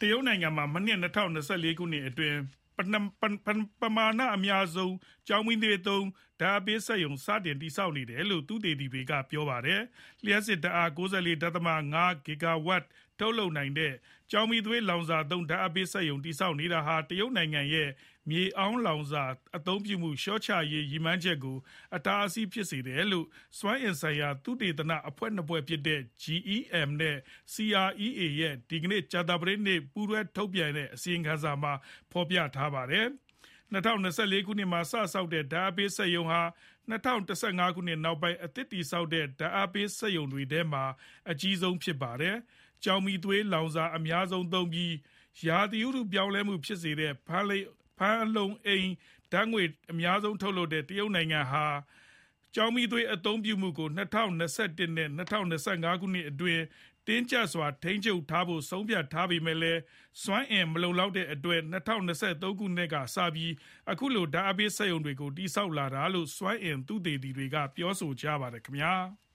ရုတ်နိုင်ငံမှာမနှစ်2024ခုနှစ်အတွင်းပမာဏအများဆုံးကျောက်မီးသွေးသုံးဓာတ်အားပေးစက်ရုံစတင်တည်ဆောက်နေတယ်လို့သုတေသီတွေကပြောပါတယ်။လျှပ်စစ်ဓာတ်အား 94.5 ဂီဂါဝပ်ထုတ်လုပ်နိုင်တဲ့ကျောက်မီးသွေးလောင်စာသုံးဓာတ်အားပေးစက်ရုံတည်ဆောက်နေတာဟာတရုတ်နိုင်ငံရဲ့မြေအောင်းလောင်စာအသုံးပြုမှုလျှော့ချရေးရည်မှန်းချက်ကိုအတားအဆီးဖြစ်စေတယ်လို့စွမ်းအင်ဆိုင်ရာသုတေသနအဖွဲ့နှစ်ဖွဲ့ဖြစ်တဲ့ GEM နဲ့ CREA ရဲ့ဒီကနေ့ကြာသပတေးနေ့ပူးတွဲထုတ်ပြန်တဲ့အစီရင်ခံစာမှာဖော်ပြထားပါတယ်။2024ခုနှစ်မှာစဆောက်တဲ့ဓာတ်အားပေးစက်ရုံဟာ2015ခုနှစ်နောက်ပိုင်းအသစ်တည်ဆောက်တဲ့ဓာတ်အားပေးစက်ရုံတွေထဲမှာအကြီးဆုံးဖြစ်ပါတယ်။ကျောက်မီးသွေးလောင်စာအများဆုံးသုံးပြီးရာသီဥတုပြောင်းလဲမှုဖြစ်စေတဲ့ဖန်အလုံအိမ်ဓာတ်ငွေ့အများဆုံးထုတ်လုပ်တဲ့တရုတ်နိုင်ငံဟာကျောက်မီးသွေးအသုံးပြုမှုကို2021နဲ့2025ခုနှစ်အတွင်းတင်းကျပ်စွာထိန်းချုပ်ထားဖို့ဆုံးဖြတ်ထားပေမဲ့လည်းစွမ်းအင်မလုံလောက်တဲ့အတွက်2023ခုနှစ်ကစပြီးအခုလိုဓာတ်အားပေးစက်ရုံတွေကိုတည်ဆောက်လာတာလို့စွမ်းအင်သုတေသီတွေကပြောဆိုကြပါတယ်ခင်ဗျာ။